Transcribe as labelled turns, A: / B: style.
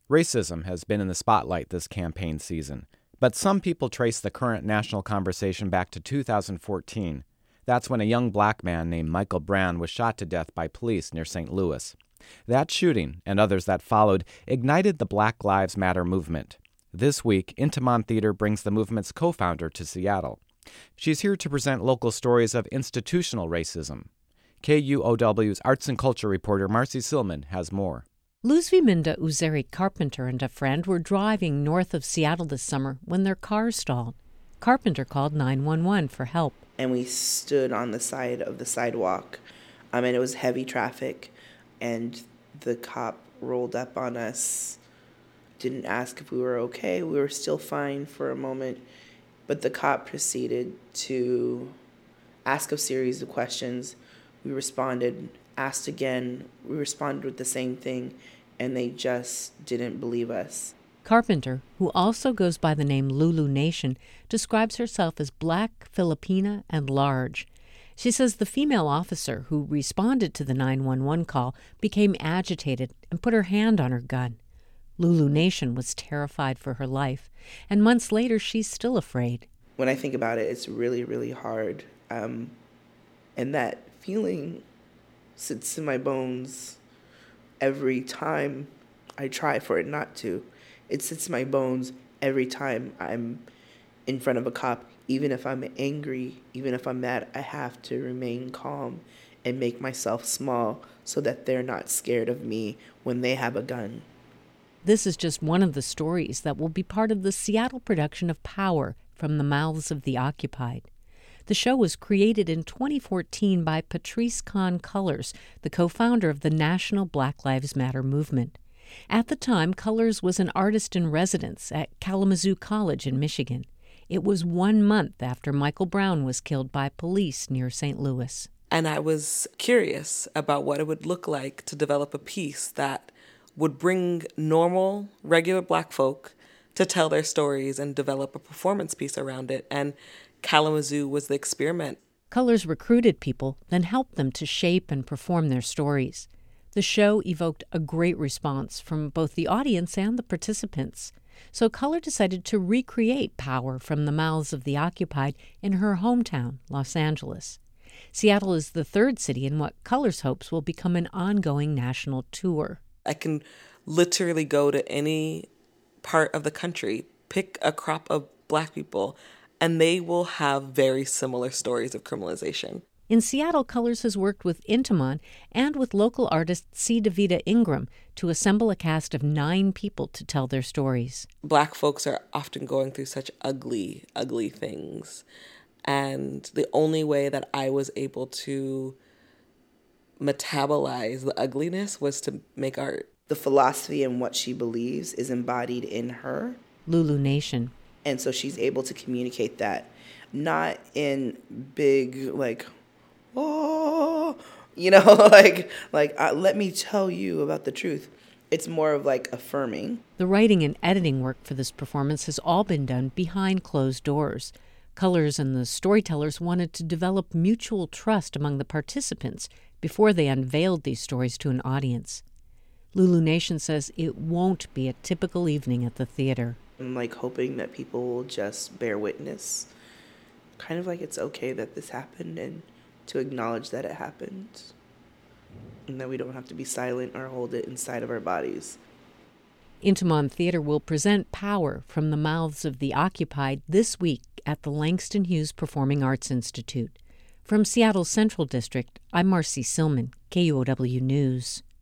A: Racism has been in the spotlight this campaign season, but some people trace the current national conversation back to 2014. That's when a young black man named Michael Brown was shot to death by police near St. Louis. That shooting, and others that followed, ignited the Black Lives Matter movement. This week, Intiman Theater brings the movement's co-founder to Seattle. She's here to present local stories of institutional racism. KUOW's arts and culture reporter Marcy Silman has more.
B: Luzviminda Uzeri Carpenter and a friend were driving north of Seattle this summer when their car stalled. Carpenter called 911 for help.
C: And we stood on the side of the sidewalk, and it was heavy traffic, and the cop rolled up on us, didn't ask if we were okay. We were still fine for a moment, but the cop proceeded to ask a series of questions. We responded, asked again, we responded with the same thing, and they just didn't believe us.
B: Carpenter, who also goes by the name Lulu Nation, describes herself as black, Filipina, and large. She says the female officer who responded to the 911 call became agitated and put her hand on her gun. Lulu Nation was terrified for her life, and months later she's still afraid.
C: When I think about it, it's really, really hard. And that feeling sits in my bones every time I try for it not to. It sits in my bones every time I'm in front of a cop. Even if I'm angry, even if I'm mad, I have to remain calm and make myself small so that they're not scared of me when they have a gun.
B: This is just one of the stories that will be part of the Seattle production of Power from the Mouths of the Occupied. The show was created in 2014 by Patrice Kahn Cullors, the co-founder of the National Black Lives Matter movement. At the time, Cullors was an artist in residence at Kalamazoo College in Michigan. It was 1 month after Michael Brown was killed by police near St. Louis.
D: And I was curious about what it would look like to develop a piece that would bring normal, regular black folk to tell their stories and develop a performance piece around it. And Kalamazoo was the experiment.
B: Cullors recruited people, then helped them to shape and perform their stories. The show evoked a great response from both the audience and the participants. So Cullor decided to recreate Power from the Mouths of the Occupied in her hometown, Los Angeles. Seattle is the third city in what Cullors hopes will become an ongoing national tour.
D: I can literally go to any part of the country, pick a crop of black people, and they will have very similar stories of criminalization.
B: In Seattle, Cullors has worked with Intiman and with local artist C. Davida Ingram to assemble a cast of 9 people to tell their stories.
D: Black folks are often going through such ugly, ugly things. And the only way that I was able to metabolize the ugliness was to make art.
C: The philosophy and what she believes is embodied in her.
B: Lulu Nation.
C: And so she's able to communicate that, not in big, oh, let me tell you about the truth. It's more of affirming.
B: The writing and editing work for this performance has all been done behind closed doors. Cullors and the storytellers wanted to develop mutual trust among the participants before they unveiled these stories to an audience. Lulu Nation says it won't be a typical evening at the theater.
C: I'm hoping that people will just bear witness, kind of it's okay that this happened, and to acknowledge that it happened, and that we don't have to be silent or hold it inside of our bodies.
B: Intiman Theater will present Power from the Mouths of the Occupied this week at the Langston Hughes Performing Arts Institute. From Seattle's Central District, I'm Marcy Silman, KUOW News.